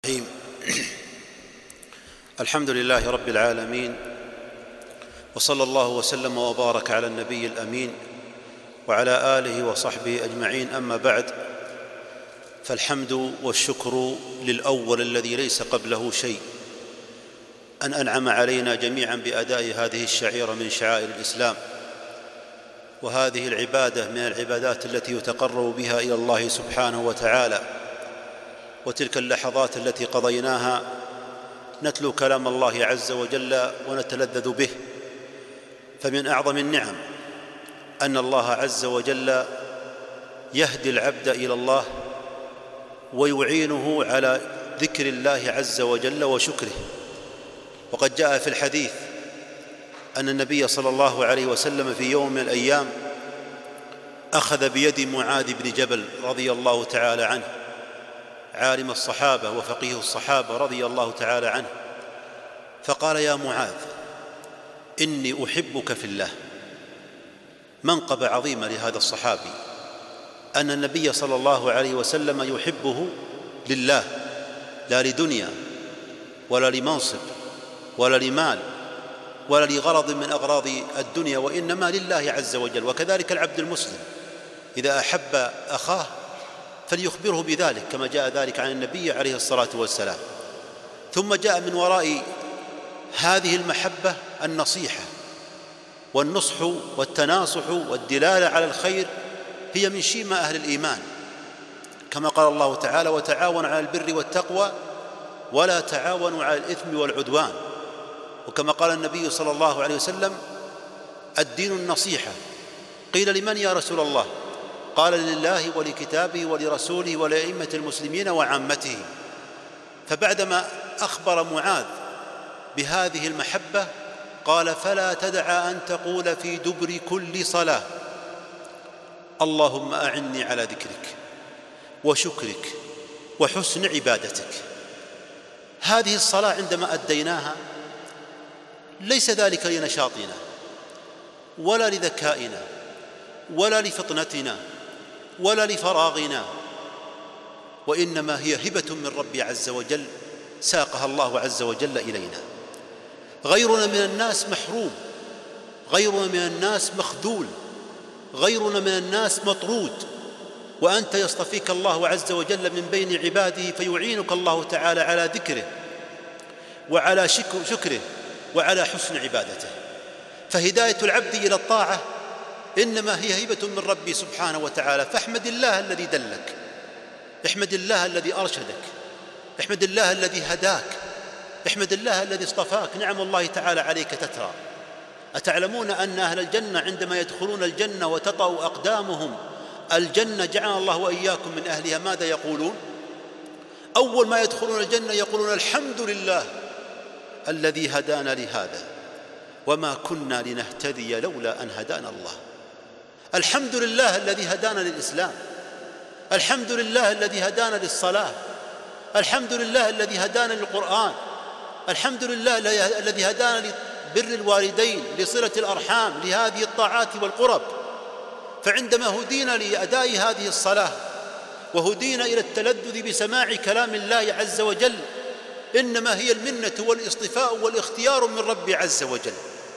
الرحيم. الحمد لله رب العالمين، وصلى الله وسلم وبارك على النبي الأمين وعلى آله وصحبه أجمعين. أما بعد، فالحمد والشكر للأول الذي ليس قبله شيء، أن أنعم علينا جميعا بأداء هذه الشعيرة من شعائر الإسلام، وهذه العبادة من العبادات التي يتقرب بها إلى الله سبحانه وتعالى. وتلك اللحظات التي قضيناها نتلو كلام الله عز وجل ونتلذذ به، فمن أعظم النعم أن الله عز وجل يهدي العبد إلى الله ويعينه على ذكر الله عز وجل وشكره. وقد جاء في الحديث أن النبي صلى الله عليه وسلم في يوم من الأيام أخذ بيد معاذ بن جبل رضي الله تعالى عنه، عالم الصحابة وفقيه الصحابة رضي الله تعالى عنه، فقال: يا معاذ، إني أحبك في الله. منقبة عظيمة لهذا الصحابي، أن النبي صلى الله عليه وسلم يحبه لله، لا لدنيا ولا لمنصب ولا لمال ولا لغرض من أغراض الدنيا، وإنما لله عز وجل. وكذلك العبد المسلم إذا أحب أخاه فليخبره بذلك، كما جاء ذلك عن النبي عليه الصلاة والسلام. ثم جاء من وراء هذه المحبة النصيحة والنصح والتناصح والدلالة على الخير، هي من شيمة أهل الإيمان، كما قال الله تعالى: وتعاونوا على البر والتقوى ولا تعاونوا على الإثم والعدوان. وكما قال النبي صلى الله عليه وسلم: الدين النصيحة. قيل: لمن يا رسول الله؟ قال: لله ولكتابه ولرسوله ولأئمة المسلمين وعامتهم. فبعدما أخبر معاذ بهذه المحبة قال: فلا تدع أن تقول في دبر كل صلاة: اللهم أعني على ذكرك وشكرك وحسن عبادتك. هذه الصلاة عندما أديناها ليس ذلك لنشاطنا ولا لذكائنا ولا لفطنتنا ولا لفراغنا، وإنما هي هبة من ربي عز وجل ساقها الله عز وجل إلينا. غيرنا من الناس محروم، غيرنا من الناس مخذول، غيرنا من الناس مطرود، وأنت يصطفيك الله عز وجل من بين عباده، فيعينك الله تعالى على ذكره وعلى شكره وعلى حسن عبادته. فهداية العبد إلى الطاعة إنما هي هبة من ربي سبحانه وتعالى. فاحمد الله الذي دلك، احمد الله الذي أرشدك، احمد الله الذي هداك، احمد الله الذي اصطفاك. نعم الله تعالى عليك تترى. أتعلمون أن أهل الجنة عندما يدخلون الجنة وتطأ أقدامهم الجنة، جعل الله وإياكم من أهلها، ماذا يقولون؟ أول ما يدخلون الجنة يقولون: الحمد لله الذي هدانا لهذا وما كنا لنهتدي لولا أن هدانا الله. الحمد لله الذي هدانا للإسلام، الحمد لله الذي هدانا للصلاة، الحمد لله الذي هدانا للقرآن، الحمد لله الذي هدانا لبر الوالدين، لصلة الأرحام، لهذه الطاعات والقرب. فعندما هدينا لأداء هذه الصلاة وهدينا إلى التلذذ بسماع كلام الله عز وجل، إنما هي المنة والاصطفاء والاختيار من ربي عز وجل،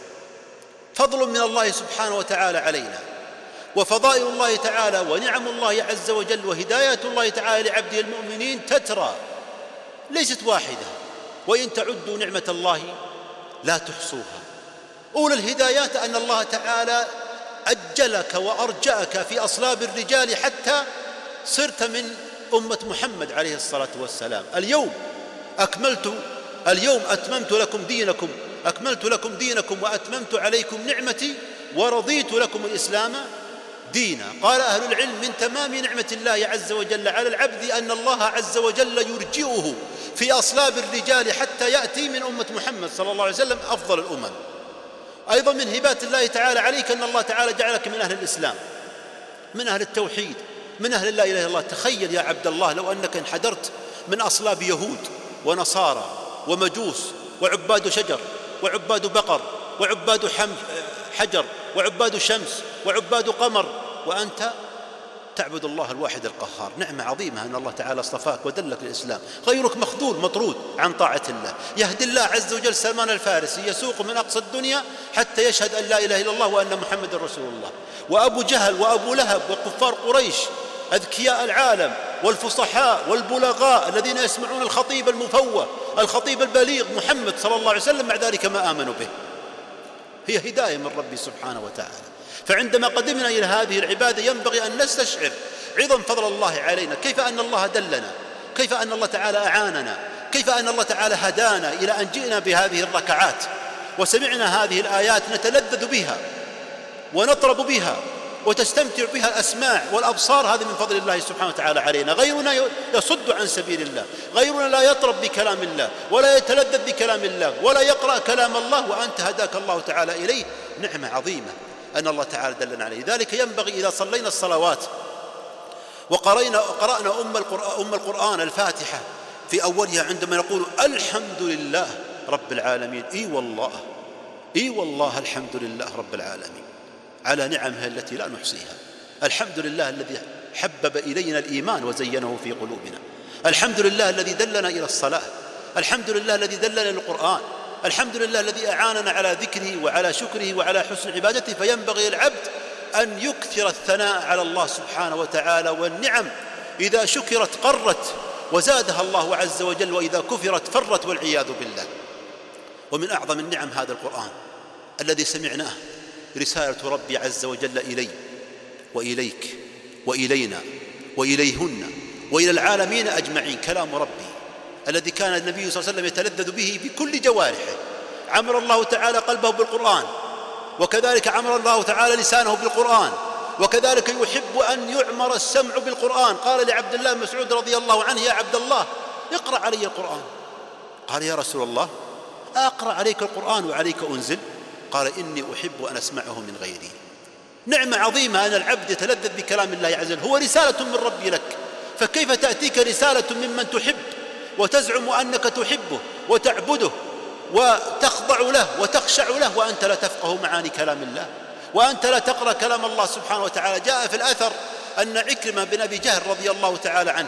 فضل من الله سبحانه وتعالى علينا، وفضائل الله تعالى ونعم الله عز وجل وهدايات الله تعالى لعبده المؤمنين تترى، ليست واحدة، وإن تعدوا نعمة الله لا تحصوها. أولى الهدايات أن الله تعالى أجلك وأرجأك في أصلاب الرجال حتى صرت من أمة محمد عليه الصلاة والسلام. اليوم أتممت لكم دينكم، أكملت لكم دينكم وأتممت عليكم نعمتي ورضيت لكم الإسلام دينا. قال أهل العلم: من تمام نعمة الله عز وجل على العبد أن الله عز وجل يرجئه في أصلاب الرجال حتى يأتي من أمة محمد صلى الله عليه وسلم أفضل الأمم. أيضا من هبات الله تعالى عليك أن الله تعالى جعلك من أهل الإسلام، من أهل التوحيد، من أهل لا إله إلا الله. تخيل يا عبد الله لو أنك انحدرت من أصلاب يهود ونصارى ومجوس وعباد شجر وعباد بقر وعباد حجر وعباد شمس وعباد قمر، وأنت تعبد الله الواحد القهار. نعمة عظيمة أن الله تعالى اصطفاك ودلك للإسلام. غيرك مخذول مطرود عن طاعة الله. يهدي الله عز وجل سلمان الفارسي يسوق من أقصى الدنيا حتى يشهد أن لا إله إلا الله وأن محمد رسول الله. وأبو جهل وأبو لهب وكفار قريش أذكياء العالم والفصحاء والبلغاء الذين يسمعون الخطيب المفوه الخطيب البليغ محمد صلى الله عليه وسلم، مع ذلك ما آمنوا به. هي هداية من ربي سبحانه وتعالى. فعندما قدمنا إلى هذه العبادة ينبغي أن نستشعر عظم فضل الله علينا، كيف أن الله دلنا، كيف أن الله تعالى أعاننا، كيف أن الله تعالى هدانا إلى أن جئنا بهذه الركعات وسمعنا هذه الآيات نتلذذ بها ونطرب بها وتستمتع بها الأسماع والأبصار. هذا من فضل الله سبحانه وتعالى علينا. غيرنا يصد عن سبيل الله، غيرنا لا يطرب بكلام الله ولا يتلذذ بكلام الله ولا يقرأ كلام الله وأنت هداك الله تعالى إليه. نعمة عظيمة أن الله تعالى دلنا عليه. ذلك ينبغي إذا صلينا الصلوات وقرأنا أم القرآن الفاتحة في أولها عندما نقول الحمد لله رب العالمين، إي والله الحمد لله رب العالمين على نعمه التي لا نحصيها. الحمد لله الذي حبب إلينا الإيمان وزينه في قلوبنا. الحمد لله الذي دلنا إلى الصلاة. الحمد لله الذي دلنا إلى القرآن. الحمد لله الذي أعاننا على ذكره وعلى شكره وعلى حسن عبادته. فينبغي العبد أن يكثر الثناء على الله سبحانه وتعالى. والنعم إذا شكرت قرت وزادها الله عز وجل، وإذا كفرت فرت والعياذ بالله. ومن أعظم النعم هذا القرآن الذي سمعناه، رسالة ربي عز وجل إلي وإليك وإلينا وإليهن وإلى العالمين أجمعين. كلام ربي الذي كان النبي صلى الله عليه وسلم يتلذذ به بكل جوارحه. عمر الله تعالى قلبه بالقرآن، وكذلك عمر الله تعالى لسانه بالقرآن، وكذلك يحب أن يعمر السمع بالقرآن. قال لعبد الله بن مسعود رضي الله عنه: يا عبد الله اقرأ علي القرآن. قال: يا رسول الله أقرأ عليك القرآن وعليك أنزل؟ قال: إني أحب أن أسمعه من غيري. نعمة عظيمة أن العبد يتلذذ بكلام الله عز وجل. هو رسالة من ربي لك، فكيف تأتيك رسالة ممن تحب وتزعم أنك تحبه وتعبده وتخضع له وتخشع له وأنت لا تفقه معاني كلام الله، وأنت لا تقرأ كلام الله سبحانه وتعالى. جاء في الأثر أن عكرمة بن أبي جهل رضي الله تعالى عنه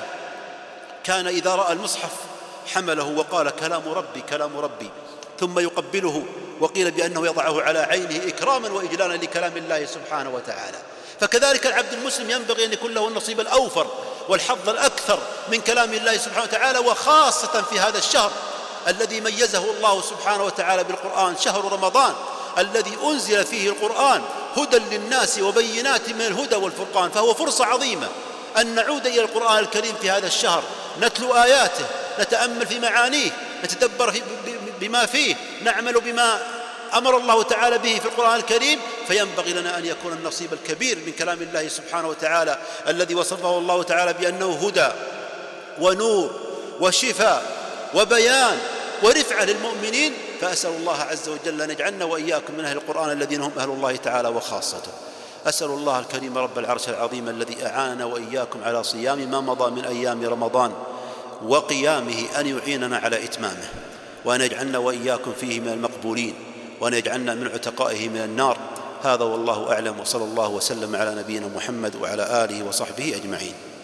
كان إذا رأى المصحف حمله وقال: كلام ربي كلام ربي، ثم يقبله، وقيل بأنه يضعه على عينه إكراما وإجلالا لكلام الله سبحانه وتعالى. فكذلك العبد المسلم ينبغي أن يكون له النصيب الأوفر والحظ الأكثر من كلام الله سبحانه وتعالى، وخاصة في هذا الشهر الذي ميزه الله سبحانه وتعالى بالقرآن، شهر رمضان الذي أنزل فيه القرآن هدى للناس وبينات من الهدى والفرقان. فهو فرصة عظيمة أن نعود إلى القرآن الكريم في هذا الشهر، نتلو آياته، نتأمل في معانيه، نتدبر بما فيه، نعمل بما أمر الله تعالى به في القرآن الكريم. فينبغي لنا أن يكون النصيب الكبير من كلام الله سبحانه وتعالى الذي وصفه الله تعالى بأنه هدى ونور وشفاء وبيان ورفعة للمؤمنين. فأسأل الله عز وجل أن يجعلنا وإياكم من أهل القرآن الذين هم أهل الله تعالى وخاصته. أسأل الله الكريم رب العرش العظيم الذي أعاننا وإياكم على صيام ما مضى من أيام رمضان وقيامه أن يعيننا على إتمامه، وأن يجعلنا وإياكم فيه من المقبولين، وأن يجعلنا من عتقائه من النار. هذا والله أعلم، وصلى الله وسلم على نبينا محمد وعلى آله وصحبه أجمعين.